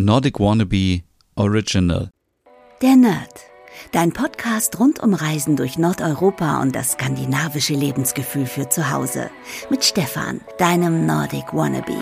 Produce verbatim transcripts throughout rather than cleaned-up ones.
Nordic Wannabe Original. Der Nerd. Dein Podcast rund um Reisen durch Nordeuropa und das skandinavische Lebensgefühl für zu Hause. Mit Stefan, deinem Nordic Wannabe.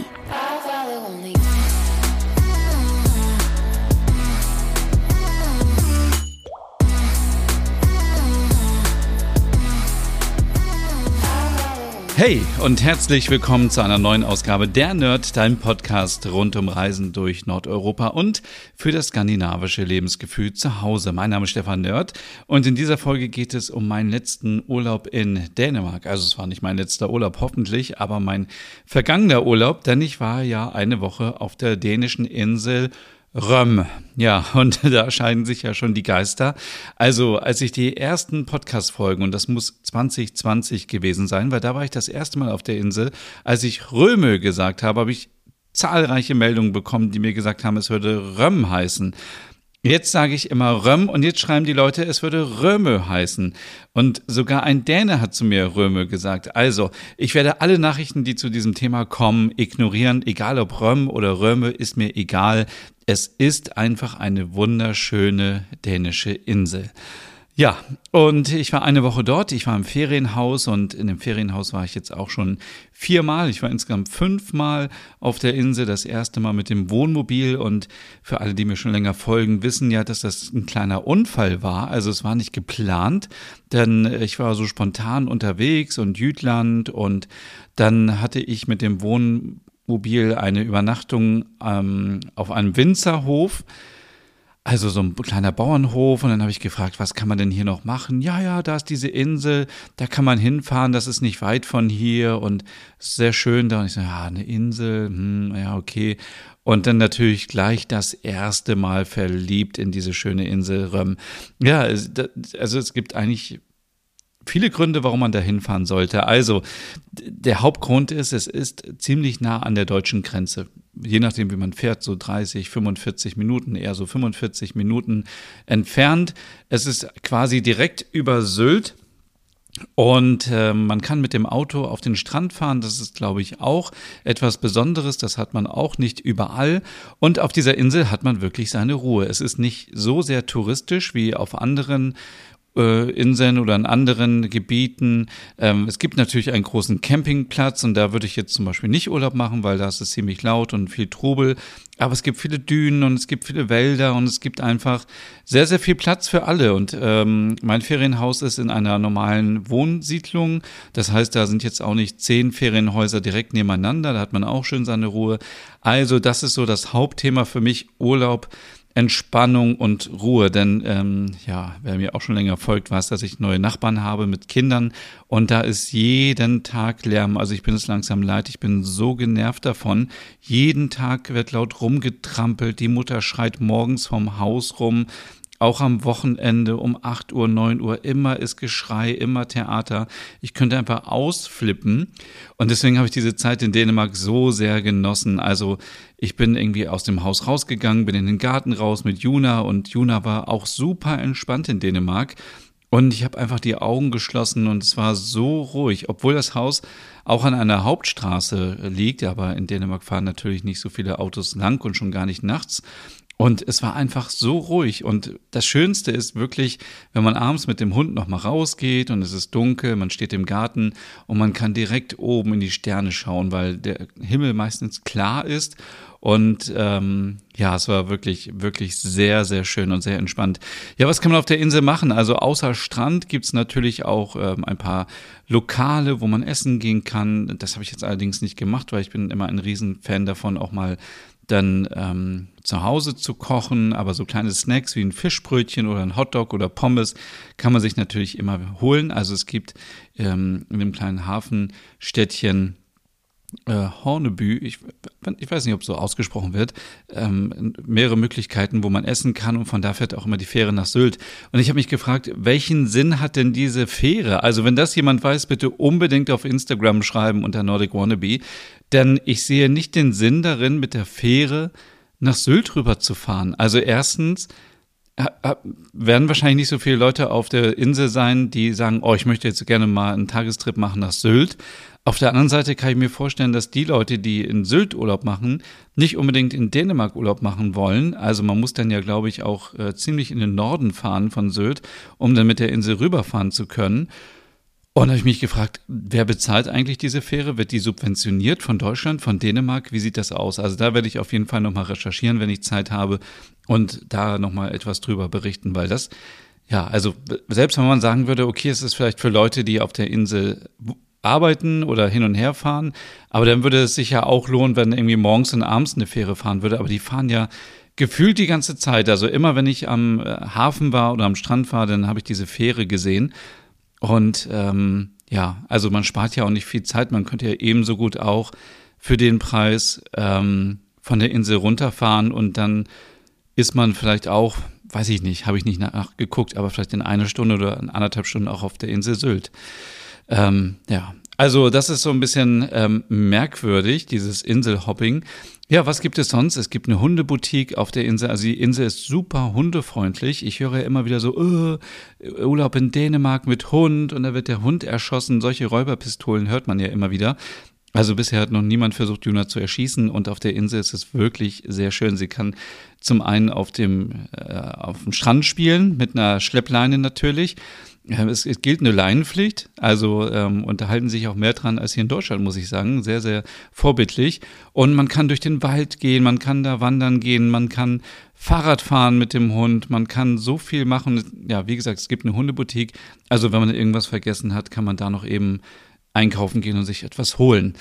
Hey und herzlich willkommen zu einer neuen Ausgabe der Nerd, dein Podcast rund um Reisen durch Nordeuropa und für das skandinavische Lebensgefühl zu Hause. Mein Name ist Stefan Nerd und in dieser Folge geht es um meinen letzten Urlaub in Dänemark. Also es war nicht mein letzter Urlaub hoffentlich, aber mein vergangener Urlaub, denn ich war ja eine Woche auf der dänischen Insel Røm. Ja, und da scheiden sich ja schon die Geister. Also, als ich die ersten Podcast-Folgen, und das muss zwanzig zwanzig gewesen sein, weil da war ich das erste Mal auf der Insel, als ich Rømø gesagt habe, habe ich zahlreiche Meldungen bekommen, die mir gesagt haben, es würde Røm heißen. Jetzt sage ich immer Røm und jetzt schreiben die Leute, es würde Rømø heißen. Und sogar ein Däne hat zu mir Rømø gesagt. Also, ich werde alle Nachrichten, die zu diesem Thema kommen, ignorieren. Egal ob Røm oder Rømø, ist mir egal. Es ist einfach eine wunderschöne dänische Insel. Ja, und ich war eine Woche dort, ich war im Ferienhaus und in dem Ferienhaus war ich jetzt auch schon viermal. Ich war insgesamt fünfmal auf der Insel, das erste Mal mit dem Wohnmobil und für alle, die mir schon länger folgen, wissen ja, dass das ein kleiner Unfall war. Also es war nicht geplant, denn ich war so spontan unterwegs und Jütland und dann hatte ich mit dem Wohnmobil eine Übernachtung ähm, auf einem Winzerhof. Also so ein kleiner Bauernhof und dann habe ich gefragt, was kann man denn hier noch machen? Ja, ja, da ist diese Insel, da kann man hinfahren, das ist nicht weit von hier und sehr schön da. Und ich so, ja, eine Insel, hm, ja, okay. Und dann natürlich gleich das erste Mal verliebt in diese schöne Insel Røm. Ja, also es gibt eigentlich viele Gründe, warum man da hinfahren sollte. Also der Hauptgrund ist, es ist ziemlich nah an der deutschen Grenze. Je nachdem, wie man fährt, so dreißig, fünfundvierzig Minuten, eher so fünfundvierzig Minuten entfernt. Es ist quasi direkt über Sylt. Und äh, man kann mit dem Auto auf den Strand fahren, das ist, glaube ich, auch etwas Besonderes, das hat man auch nicht überall. Und auf dieser Insel hat man wirklich seine Ruhe. Es ist nicht so sehr touristisch wie auf anderen Inseln oder in anderen Gebieten. Ähm, es gibt natürlich einen großen Campingplatz und da würde ich jetzt zum Beispiel nicht Urlaub machen, weil da ist es ziemlich laut und viel Trubel. Aber es gibt viele Dünen und es gibt viele Wälder und es gibt einfach sehr, sehr viel Platz für alle. Und ähm, mein Ferienhaus ist in einer normalen Wohnsiedlung. Das heißt, da sind jetzt auch nicht zehn Ferienhäuser direkt nebeneinander. Da hat man auch schön seine Ruhe. Also das ist so das Hauptthema für mich, Urlaub, Entspannung und Ruhe, denn ähm, ja, wer mir auch schon länger folgt, weiß, dass ich neue Nachbarn habe mit Kindern und da ist jeden Tag Lärm, also ich bin es langsam leid, ich bin so genervt davon, jeden Tag wird laut rumgetrampelt, die Mutter schreit morgens vom Haus rum, auch am Wochenende um acht Uhr, neun Uhr, immer ist Geschrei, immer Theater. Ich könnte einfach ausflippen und deswegen habe ich diese Zeit in Dänemark so sehr genossen. Also ich bin irgendwie aus dem Haus rausgegangen, bin in den Garten raus mit Juna und Juna war auch super entspannt in Dänemark. Und ich habe einfach die Augen geschlossen und es war so ruhig, obwohl das Haus auch an einer Hauptstraße liegt, aber in Dänemark fahren natürlich nicht so viele Autos lang und schon gar nicht nachts. Und es war einfach so ruhig und das Schönste ist wirklich, wenn man abends mit dem Hund noch mal rausgeht und es ist dunkel, man steht im Garten und man kann direkt oben in die Sterne schauen, weil der Himmel meistens klar ist und ähm, ja, es war wirklich, wirklich sehr, sehr schön und sehr entspannt. Ja, was kann man auf der Insel machen? Also außer Strand gibt's natürlich auch ähm, ein paar Lokale, wo man essen gehen kann. Das habe ich jetzt allerdings nicht gemacht, weil ich bin immer ein Riesenfan davon, auch mal dann ähm, zu Hause zu kochen, aber so kleine Snacks wie ein Fischbrötchen oder ein Hotdog oder Pommes kann man sich natürlich immer holen. Also es gibt ähm, in dem kleinen Hafenstädtchen äh, Horneby, ich, ich weiß nicht, ob so ausgesprochen wird, ähm, mehrere Möglichkeiten, wo man essen kann und von da fährt auch immer die Fähre nach Sylt. Und ich habe mich gefragt, welchen Sinn hat denn diese Fähre? Also wenn das jemand weiß, bitte unbedingt auf Instagram schreiben unter Nordic Wannabe, denn ich sehe nicht den Sinn darin, mit der Fähre nach Sylt rüber zu fahren. Also erstens, werden wahrscheinlich nicht so viele Leute auf der Insel sein, die sagen, oh, ich möchte jetzt gerne mal einen Tagestrip machen nach Sylt. Auf der anderen Seite kann ich mir vorstellen, dass die Leute, die in Sylt Urlaub machen, nicht unbedingt in Dänemark Urlaub machen wollen. Also man muss dann ja, glaube ich, auch äh, ziemlich in den Norden fahren von Sylt, um dann mit der Insel rüberfahren zu können. Und da habe ich mich gefragt, wer bezahlt eigentlich diese Fähre? Wird die subventioniert von Deutschland, von Dänemark? Wie sieht das aus? Also da werde ich auf jeden Fall nochmal recherchieren, wenn ich Zeit habe und da nochmal etwas drüber berichten, weil das, ja, also selbst wenn man sagen würde, okay, es ist vielleicht für Leute, die auf der Insel arbeiten oder hin und her fahren, aber dann würde es sich ja auch lohnen, wenn irgendwie morgens und abends eine Fähre fahren würde, aber die fahren ja gefühlt die ganze Zeit. Also immer, wenn ich am Hafen war oder am Strand war, dann habe ich diese Fähre gesehen. Und ähm, ja, also man spart ja auch nicht viel Zeit. Man könnte ja ebenso gut auch für den Preis ähm, von der Insel runterfahren und dann ist man vielleicht auch, weiß ich nicht, habe ich nicht nachgeguckt, aber vielleicht in einer Stunde oder in anderthalb Stunden auch auf der Insel Sylt. Ähm, ja, also das ist so ein bisschen ähm, merkwürdig, dieses Inselhopping. Ja, was gibt es sonst? Es gibt eine Hundeboutique auf der Insel. Also die Insel ist super hundefreundlich. Ich höre ja immer wieder so, uh, Urlaub in Dänemark mit Hund und da wird der Hund erschossen. Solche Räuberpistolen hört man ja immer wieder. Also bisher hat noch niemand versucht, Juna zu erschießen und auf der Insel ist es wirklich sehr schön. Sie kann zum einen auf dem, äh, auf dem Strand spielen, mit einer Schleppleine natürlich. Es, es gilt eine Leinenpflicht, also ähm, und da halten sich auch mehr dran als hier in Deutschland, muss ich sagen. Sehr, sehr vorbildlich. Und man kann durch den Wald gehen, man kann da wandern gehen, man kann Fahrrad fahren mit dem Hund, man kann so viel machen. Ja, wie gesagt, es gibt eine Hundeboutique. Also wenn man irgendwas vergessen hat, kann man da noch eben einkaufen gehen und sich etwas holen.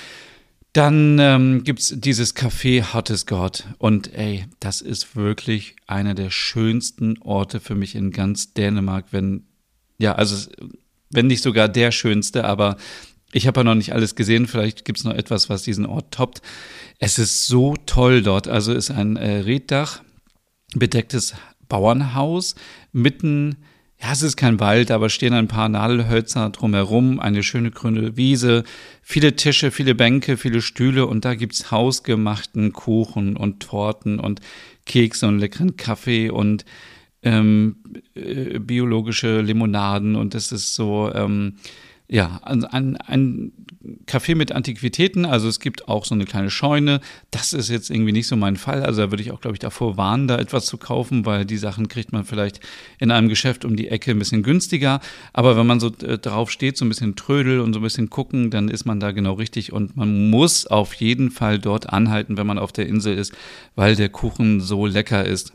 Dann ähm, gibt's dieses Café Hot is God und ey, das ist wirklich einer der schönsten Orte für mich in ganz Dänemark, wenn Ja, also wenn nicht sogar der schönste, aber ich habe ja noch nicht alles gesehen. Vielleicht gibt es noch etwas, was diesen Ort toppt. Es ist so toll dort. Also ist ein äh, Reetdach, bedecktes Bauernhaus, mitten, ja, es ist kein Wald, aber stehen ein paar Nadelhölzer drumherum, eine schöne grüne Wiese, viele Tische, viele Bänke, viele Stühle und da gibt's hausgemachten Kuchen und Torten und Kekse und leckeren Kaffee und Ähm, äh, biologische Limonaden und das ist so, ähm, ja, ein, ein Café mit Antiquitäten, also es gibt auch so eine kleine Scheune, das ist jetzt irgendwie nicht so mein Fall, also da würde ich auch, glaube ich, davor warnen, da etwas zu kaufen, weil die Sachen kriegt man vielleicht in einem Geschäft um die Ecke ein bisschen günstiger, aber wenn man so äh, drauf steht, so ein bisschen Trödel und so ein bisschen gucken, dann ist man da genau richtig und man muss auf jeden Fall dort anhalten, wenn man auf der Insel ist, weil der Kuchen so lecker ist.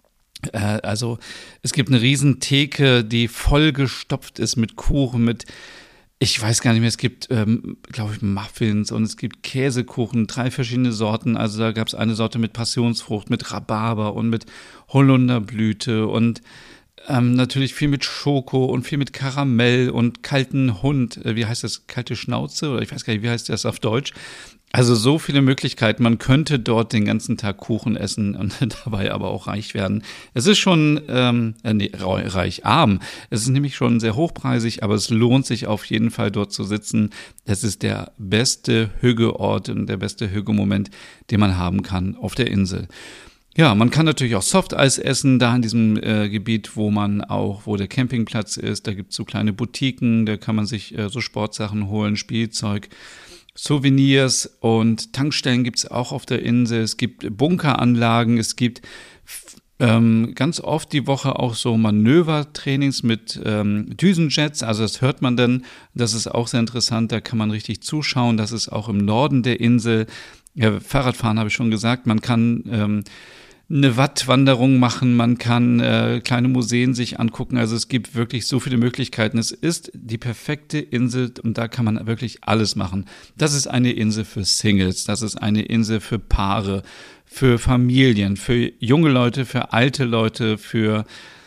Also es gibt eine riesen Theke, die vollgestopft ist mit Kuchen, mit, ich weiß gar nicht mehr, es gibt, ähm, glaube ich, Muffins und es gibt Käsekuchen, drei verschiedene Sorten. Also da gab es eine Sorte mit Passionsfrucht, mit Rhabarber und mit Holunderblüte und ähm, natürlich viel mit Schoko und viel mit Karamell und kalten Hund. Wie heißt das? Kalte Schnauze? Oder ich weiß gar nicht, wie heißt das auf Deutsch? Also so viele Möglichkeiten. Man könnte dort den ganzen Tag Kuchen essen und dabei aber auch reich werden. Es ist schon ähm, äh, nee, reich, arm. Es ist nämlich schon sehr hochpreisig, aber es lohnt sich auf jeden Fall dort zu sitzen. Es ist der beste Hüggeort und der beste Hüggemoment, den man haben kann auf der Insel. Ja, man kann natürlich auch Softeis essen, da in diesem äh, Gebiet, wo man auch, wo der Campingplatz ist. Da gibt es so kleine Boutiquen, da kann man sich äh, so Sportsachen holen, Spielzeug, Souvenirs und Tankstellen gibt es auch auf der Insel. Es gibt Bunkeranlagen, es gibt ähm, ganz oft die Woche auch so Manövertrainings mit ähm, Düsenjets. Also das hört man dann, das ist auch sehr interessant, da kann man richtig zuschauen. Das ist auch im Norden der Insel. Ja, Fahrradfahren habe ich schon gesagt, man kann ähm, eine Wattwanderung machen, man kann äh, kleine Museen sich angucken, also es gibt wirklich so viele Möglichkeiten. Es ist die perfekte Insel und da kann man wirklich alles machen. Das ist eine Insel für Singles, das ist eine Insel für Paare, für Familien, für junge Leute, für alte Leute, für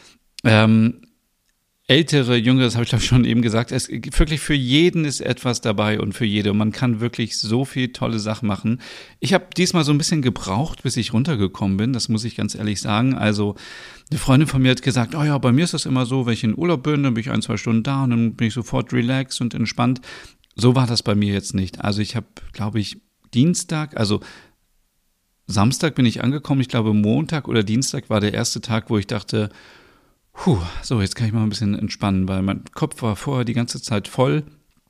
ähm, ältere, jüngere, das habe ich glaube ich schon eben gesagt, es wirklich für jeden ist etwas dabei und für jede. Man kann wirklich so viel tolle Sachen machen. Ich habe diesmal so ein bisschen gebraucht, bis ich runtergekommen bin, das muss ich ganz ehrlich sagen. Also eine Freundin von mir hat gesagt, oh ja, bei mir ist das immer so, wenn ich in Urlaub bin, dann bin ich ein, zwei Stunden da und dann bin ich sofort relaxed und entspannt. So war das bei mir jetzt nicht. Also ich habe, glaube ich, Dienstag, also Samstag bin ich angekommen, ich glaube Montag oder Dienstag war der erste Tag, wo ich dachte, Puh, so, jetzt kann ich mal ein bisschen entspannen, weil mein Kopf war vorher die ganze Zeit voll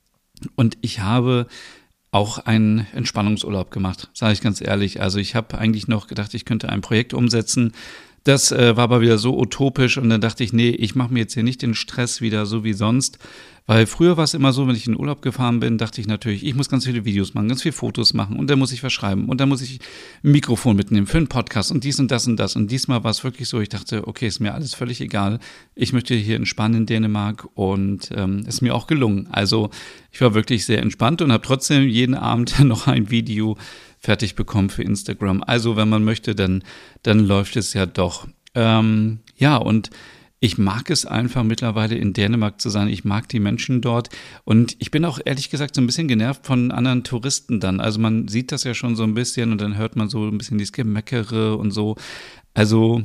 und ich habe auch einen Entspannungsurlaub gemacht, sage ich ganz ehrlich. Also ich habe eigentlich noch gedacht, ich könnte ein Projekt umsetzen. Das äh, war aber wieder so utopisch und dann dachte ich, nee, ich mache mir jetzt hier nicht den Stress wieder so wie sonst. Weil früher war es immer so, wenn ich in den Urlaub gefahren bin, dachte ich natürlich, ich muss ganz viele Videos machen, ganz viele Fotos machen und dann muss ich was schreiben und dann muss ich ein Mikrofon mitnehmen für einen Podcast und dies und das und das. Und diesmal war es wirklich so, ich dachte, okay, ist mir alles völlig egal. Ich möchte hier entspannen in Dänemark und ähm, ist mir auch gelungen. Also ich war wirklich sehr entspannt und habe trotzdem jeden Abend noch ein Video fertig bekommen für Instagram. Also wenn man möchte, dann, dann läuft es ja doch. Ähm, ja, und ich mag es einfach mittlerweile in Dänemark zu sein. Ich mag die Menschen dort und ich bin auch ehrlich gesagt so ein bisschen genervt von anderen Touristen dann. Also man sieht das ja schon so ein bisschen und dann hört man so ein bisschen dieses Gemeckere und so. Also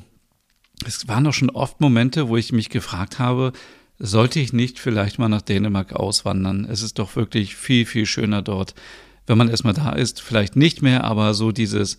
es waren doch schon oft Momente, wo ich mich gefragt habe, sollte ich nicht vielleicht mal nach Dänemark auswandern? Es ist doch wirklich viel, viel schöner dort. Wenn man erstmal da ist, vielleicht nicht mehr, aber so dieses,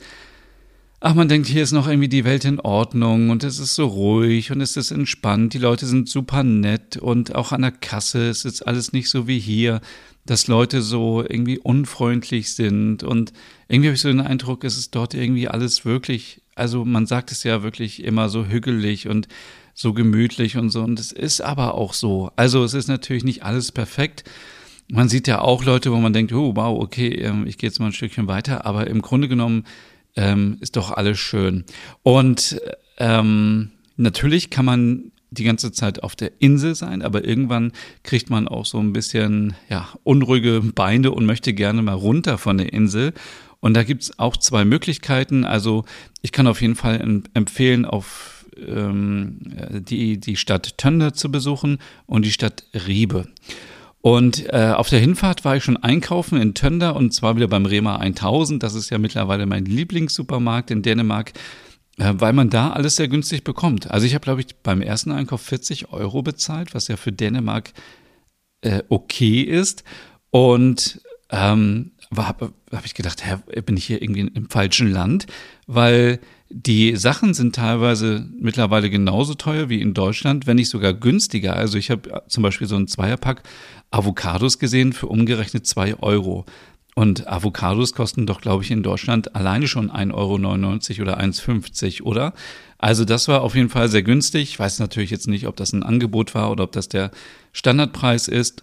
ach, man denkt, hier ist noch irgendwie die Welt in Ordnung und es ist so ruhig und es ist entspannt, die Leute sind super nett und auch an der Kasse ist jetzt alles nicht so wie hier, dass Leute so irgendwie unfreundlich sind und irgendwie habe ich so den Eindruck, es ist dort irgendwie alles wirklich, also man sagt es ja wirklich immer so hügelig und so gemütlich und so und es ist aber auch so. Also es ist natürlich nicht alles perfekt. Man sieht ja auch Leute, wo man denkt, oh wow, okay, ähm, ich gehe jetzt mal ein Stückchen weiter, aber im Grunde genommen ähm, ist doch alles schön. Und ähm, natürlich kann man die ganze Zeit auf der Insel sein, aber irgendwann kriegt man auch so ein bisschen ja, unruhige Beine und möchte gerne mal runter von der Insel. Und da gibt's auch zwei Möglichkeiten. Also ich kann auf jeden Fall em- empfehlen, auf ähm, die, die Stadt Tønder zu besuchen und die Stadt Ribe. Und äh, auf der Hinfahrt war ich schon einkaufen in Tønder und zwar wieder beim Rema tausend. Das ist ja mittlerweile mein Lieblingssupermarkt in Dänemark, äh, weil man da alles sehr günstig bekommt. Also ich habe, glaube ich, beim ersten Einkauf vierzig Euro bezahlt, was ja für Dänemark äh, okay ist. Und ähm, habe hab ich gedacht, hä, bin ich hier irgendwie im falschen Land? Weil die Sachen sind teilweise mittlerweile genauso teuer wie in Deutschland, wenn nicht sogar günstiger. Also ich habe zum Beispiel so einen Zweierpack Avocados gesehen für umgerechnet zwei Euro. Und Avocados kosten doch, glaube ich, in Deutschland alleine schon ein Euro neunundneunzig oder eins fünfzig, oder? Also das war auf jeden Fall sehr günstig. Ich weiß natürlich jetzt nicht, ob das ein Angebot war oder ob das der Standardpreis ist.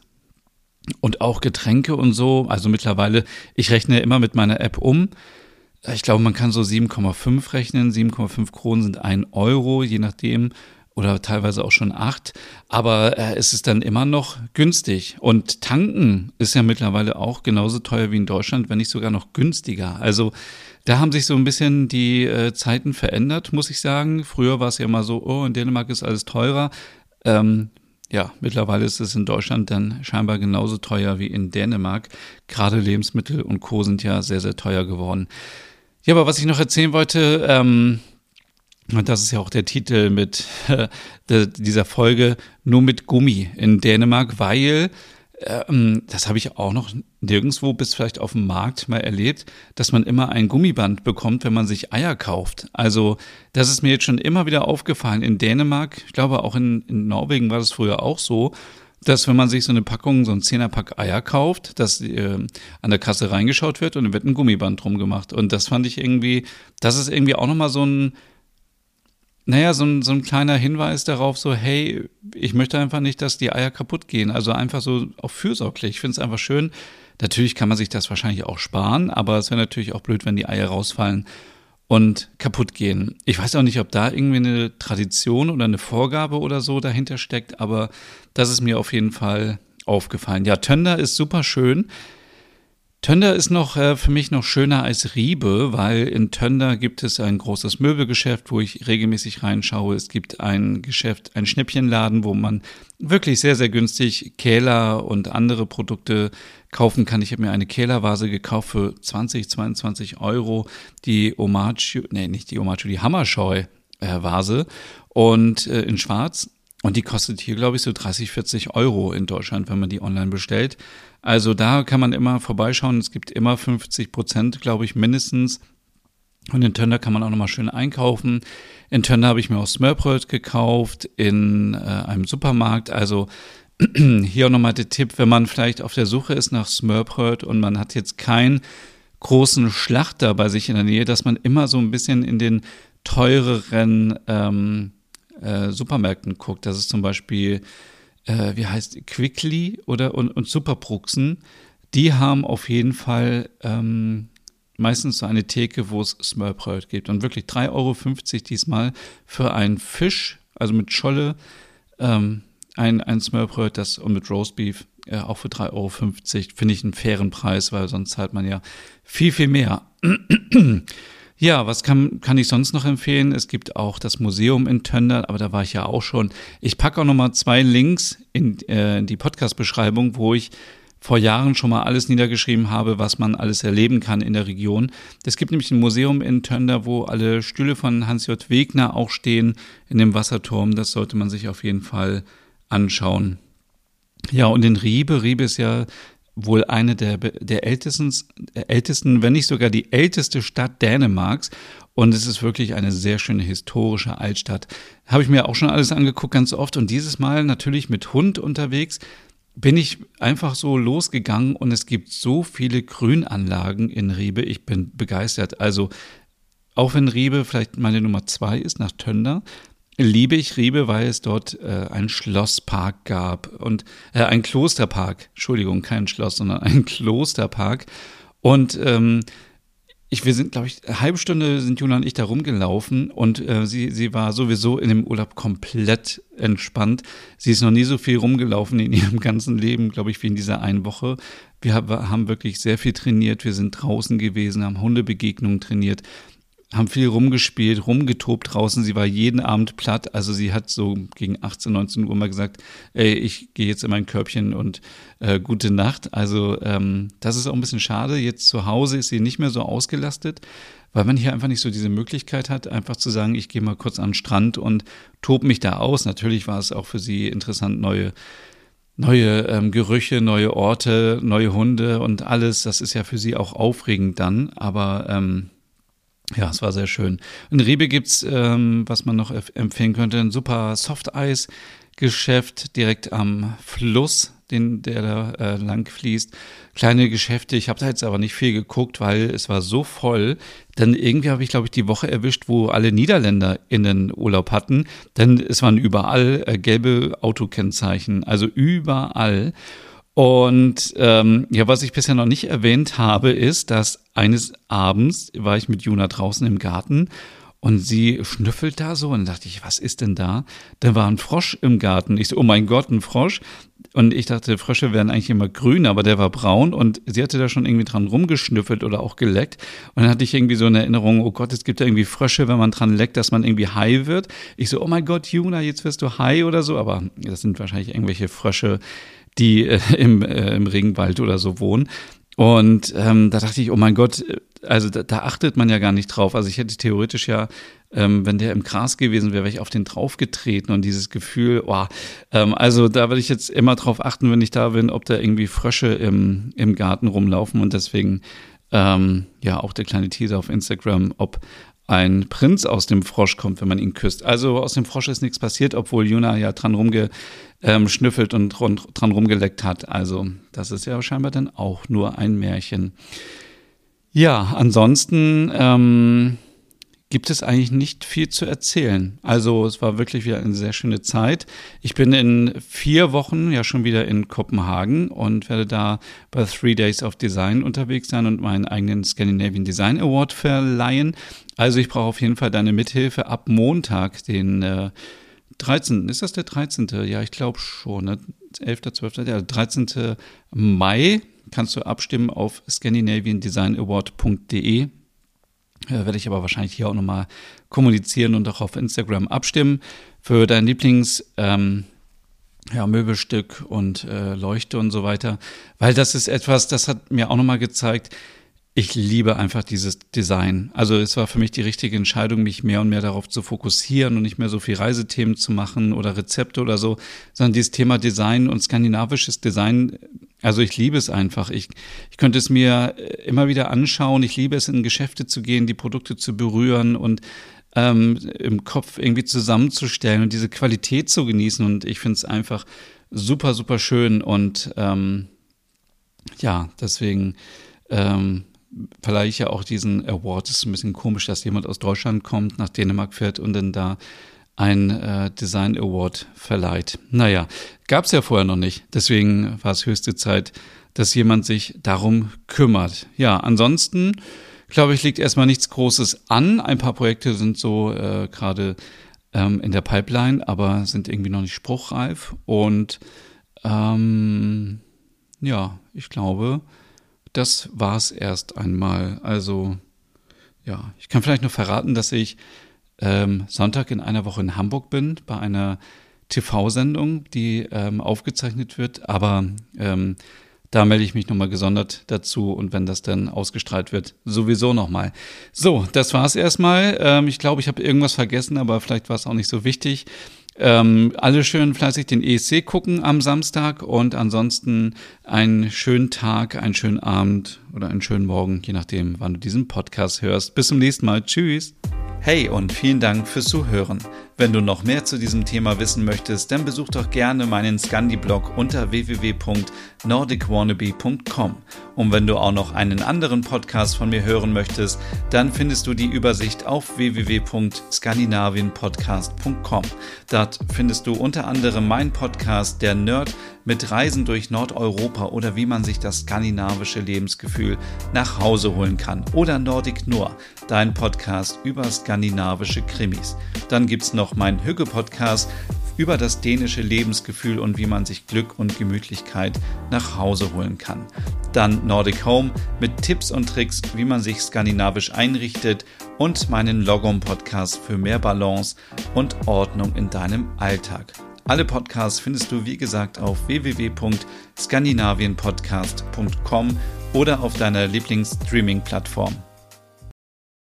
Und auch Getränke und so. Also mittlerweile, ich rechne immer mit meiner App um. Ich glaube, man kann so sieben Komma fünf rechnen. sieben Komma fünf Kronen sind ein Euro, je nachdem. Oder teilweise auch schon acht. Aber äh, es ist dann immer noch günstig. Und tanken ist ja mittlerweile auch genauso teuer wie in Deutschland, wenn nicht sogar noch günstiger. Also da haben sich so ein bisschen die äh, Zeiten verändert, muss ich sagen. Früher war es ja immer so, oh, in Dänemark ist alles teurer. Ähm, ja, mittlerweile ist es in Deutschland dann scheinbar genauso teuer wie in Dänemark. Gerade Lebensmittel und Co. sind ja sehr, sehr teuer geworden. Ja, aber was ich noch erzählen wollte, ähm, und das ist ja auch der Titel mit äh, dieser Folge, nur mit Gummi in Dänemark, weil ähm, das habe ich auch noch nirgendwo bis vielleicht auf dem Markt mal erlebt, dass man immer ein Gummiband bekommt, wenn man sich Eier kauft. Also das ist mir jetzt schon immer wieder aufgefallen. In Dänemark, ich glaube auch in, in Norwegen war das früher auch so, dass wenn man sich so eine Packung, so ein Zehnerpack Eier kauft, dass äh, an der Kasse reingeschaut wird und dann wird ein Gummiband drum gemacht. Und das fand ich irgendwie, das ist irgendwie auch nochmal so ein, naja, so ein, so ein kleiner Hinweis darauf, so hey, ich möchte einfach nicht, dass die Eier kaputt gehen. Also einfach so auch fürsorglich. Ich finde es einfach schön. Natürlich kann man sich das wahrscheinlich auch sparen, aber es wäre natürlich auch blöd, wenn die Eier rausfallen und kaputt gehen. Ich weiß auch nicht, ob da irgendwie eine Tradition oder eine Vorgabe oder so dahinter steckt, aber das ist mir auf jeden Fall aufgefallen. Ja, Tønder ist super schön. Tønder ist noch äh, für mich noch schöner als Ribe, weil in Tønder gibt es ein großes Möbelgeschäft, wo ich regelmäßig reinschaue. Es gibt ein Geschäft, ein Schnäppchenladen, wo man wirklich sehr, sehr günstig Kähler und andere Produkte kaufen kann. Ich habe mir eine Kählervase gekauft für zwanzig, zweiundzwanzig Euro. Die Omachu, nee, nicht die Omachu, die Hammerscheu-Vase und äh, in schwarz. Und die kostet hier, glaube ich, so dreißig, vierzig Euro in Deutschland, wenn man die online bestellt. Also da kann man immer vorbeischauen. Es gibt immer fünfzig Prozent, glaube ich, mindestens Und in Tønder kann man auch nochmal schön einkaufen. In Tønder habe ich mir auch Smørbrød gekauft in äh, einem Supermarkt. Also hier auch nochmal der Tipp, wenn man vielleicht auf der Suche ist nach Smørbrød und man hat jetzt keinen großen Schlachter bei sich in der Nähe, dass man immer so ein bisschen in den teureren ähm, äh, Supermärkten guckt. Das ist zum Beispiel, äh, wie heißt Quickly oder und, und Superbruxen. Die haben auf jeden Fall ähm, meistens so eine Theke, wo es Smørbrød gibt. Und wirklich drei Euro fünfzig diesmal für einen Fisch, also mit Scholle, ähm, ein, ein Smørbrød, das und mit Roastbeef, äh, auch für drei Euro fünfzig. Finde ich einen fairen Preis, weil sonst zahlt man ja viel, viel mehr. Ja, was kann, kann ich sonst noch empfehlen? Es gibt auch das Museum in Tønder, aber da war ich ja auch schon. Ich packe auch nochmal zwei Links in, äh, in die Podcast-Beschreibung, wo ich vor Jahren schon mal alles niedergeschrieben habe, was man alles erleben kann in der Region. Es gibt nämlich ein Museum in Tønder, wo alle Stühle von Hans-J. Wegner auch stehen in dem Wasserturm. Das sollte man sich auf jeden Fall anschauen. Ja, und in Ribe, Ribe ist ja wohl eine der, der ältesten, ältesten, wenn nicht sogar die älteste Stadt Dänemarks. Und es ist wirklich eine sehr schöne historische Altstadt. Habe ich mir auch schon alles angeguckt, ganz oft. Und dieses Mal natürlich mit Hund unterwegs bin ich einfach so losgegangen und es gibt so viele Grünanlagen in Ribe. Ich bin begeistert. Also auch wenn Ribe vielleicht meine Nummer zwei ist nach Tønder, liebe ich Ribe, weil es dort äh, einen Schlosspark gab und äh, ein Klosterpark. Entschuldigung, kein Schloss, sondern ein Klosterpark. Und ähm, Ich, wir sind, glaube ich, eine halbe Stunde sind Juna und ich da rumgelaufen und äh, sie, sie war sowieso in dem Urlaub komplett entspannt. Sie ist noch nie so viel rumgelaufen in ihrem ganzen Leben, glaube ich, wie in dieser einen Woche. Wir haben wirklich sehr viel trainiert, wir sind draußen gewesen, haben Hundebegegnungen trainiert, haben viel rumgespielt, rumgetobt draußen. Sie war jeden Abend platt, also sie hat so gegen achtzehn, neunzehn Uhr mal gesagt, ey, ich gehe jetzt in mein Körbchen und äh, gute Nacht. Also ähm, das ist auch ein bisschen schade. Jetzt zu Hause ist sie nicht mehr so ausgelastet, weil man hier einfach nicht so diese Möglichkeit hat, einfach zu sagen, ich gehe mal kurz an den Strand und tobe mich da aus. Natürlich war es auch für sie interessant, neue Neue ähm, Gerüche, neue Orte, neue Hunde und alles. Das ist ja für sie auch aufregend dann, aber ähm, ja, es war sehr schön. In Ribe gibt's, ähm, was man noch empfehlen könnte, ein super Soft-Eis-Geschäft direkt am Fluss, den, der da äh, lang fließt. Kleine Geschäfte, ich habe da jetzt aber nicht viel geguckt, weil es war so voll. Dann irgendwie habe ich, glaube ich, die Woche erwischt, wo alle NiederländerInnen Urlaub hatten. Denn es waren überall äh, gelbe Autokennzeichen, also überall. Und ähm, ja, was ich bisher noch nicht erwähnt habe, ist, dass eines Abends war ich mit Juna draußen im Garten und sie schnüffelt da so und dachte ich, was ist denn da? Da war ein Frosch im Garten. Ich so, oh mein Gott, ein Frosch. Und ich dachte, Frösche wären eigentlich immer grün, aber der war braun und sie hatte da schon irgendwie dran rumgeschnüffelt oder auch geleckt. Und dann hatte ich irgendwie so eine Erinnerung, oh Gott, es gibt ja irgendwie Frösche, wenn man dran leckt, dass man irgendwie high wird. Ich so, oh mein Gott, Juna, jetzt wirst du high oder so. Aber das sind wahrscheinlich irgendwelche Frösche, die äh, im, äh, im Regenwald oder so wohnen. Und ähm, da dachte ich, oh mein Gott, also da, da achtet man ja gar nicht drauf. Also ich hätte theoretisch ja, ähm, wenn der im Gras gewesen wäre, wäre ich auf den draufgetreten und dieses Gefühl, oh, ähm, also da würde ich jetzt immer drauf achten, wenn ich da bin, ob da irgendwie Frösche im, im Garten rumlaufen und deswegen ähm, ja auch der kleine Teaser auf Instagram, ob ein Prinz aus dem Frosch kommt, wenn man ihn küsst. Also aus dem Frosch ist nichts passiert, obwohl Juna ja dran rumgeschnüffelt und dran rumgeleckt hat. Also das ist ja scheinbar dann auch nur ein Märchen. Ja, ansonsten ähm, gibt es eigentlich nicht viel zu erzählen. Also es war wirklich wieder eine sehr schöne Zeit. Ich bin in vier Wochen ja schon wieder in Kopenhagen und werde da bei Three Days of Design unterwegs sein und meinen eigenen Scandinavian Design Award verleihen. Also ich brauche auf jeden Fall deine Mithilfe ab Montag, den äh, dreizehnten Ist das der dreizehnte? Ja, ich glaube schon. Ne? elfter, zwölfter Ja, dreizehnten Mai kannst du abstimmen auf scandinavian design award punkt de. Ja, werde ich aber wahrscheinlich hier auch nochmal kommunizieren und auch auf Instagram abstimmen für dein Lieblings ähm, ja, Möbelstück und äh, Leuchte und so weiter. Weil das ist etwas, das hat mir auch nochmal gezeigt, ich liebe einfach dieses Design. Also es war für mich die richtige Entscheidung, mich mehr und mehr darauf zu fokussieren und nicht mehr so viel Reisethemen zu machen oder Rezepte oder so, sondern dieses Thema Design und skandinavisches Design Also ich liebe es einfach. Ich, ich könnte es mir immer wieder anschauen. Ich liebe es, in Geschäfte zu gehen, die Produkte zu berühren und ähm, im Kopf irgendwie zusammenzustellen und diese Qualität zu genießen. Und ich finde es einfach super, super schön. Und ähm, ja, deswegen ähm, verleihe ich ja auch diesen Award. Es ist ein bisschen komisch, dass jemand aus Deutschland kommt, nach Dänemark fährt und dann da ein äh, Design Award verleiht. Naja, gab es ja vorher noch nicht. Deswegen war es höchste Zeit, dass jemand sich darum kümmert. Ja, ansonsten, glaube ich, liegt erstmal nichts Großes an. Ein paar Projekte sind so äh, gerade ähm, in der Pipeline, aber sind irgendwie noch nicht spruchreif. Und ähm, ja, ich glaube, das war es erst einmal. Also ja, ich kann vielleicht noch verraten, dass ich ähm, Sonntag in einer Woche in Hamburg bin, bei einer T V-Sendung, die ähm, aufgezeichnet wird. Aber ähm, da melde ich mich nochmal gesondert dazu und wenn das dann ausgestrahlt wird, sowieso nochmal. So, das war's erstmal. Ähm, ich glaube, ich habe irgendwas vergessen, aber vielleicht war es auch nicht so wichtig. Ähm, alle schön fleißig den E S C gucken am Samstag und ansonsten einen schönen Tag, einen schönen Abend oder einen schönen Morgen, je nachdem, wann du diesen Podcast hörst. Bis zum nächsten Mal. Tschüss. Hey und vielen Dank fürs Zuhören. Wenn du noch mehr zu diesem Thema wissen möchtest, dann besuch doch gerne meinen Scandi-Blog unter w w w punkt nordic wannabe punkt com. Und wenn du auch noch einen anderen Podcast von mir hören möchtest, dann findest du die Übersicht auf w w w punkt skandinavien podcast punkt com. Dort findest du unter anderem meinen Podcast Der Nerd mit Reisen durch Nordeuropa oder wie man sich das skandinavische Lebensgefühl nach Hause holen kann. Oder Nordic Noir, dein Podcast über skandinavische Krimis. Dann gibt's noch meinen Hügge-Podcast über das dänische Lebensgefühl und wie man sich Glück und Gemütlichkeit nach Hause holen kann. Dann Nordic Home mit Tipps und Tricks, wie man sich skandinavisch einrichtet und meinen Logom-Podcast für mehr Balance und Ordnung in deinem Alltag. Alle Podcasts findest du, wie gesagt, auf w w w punkt skandinavien podcast punkt com oder auf deiner Lieblings-Streaming-Plattform.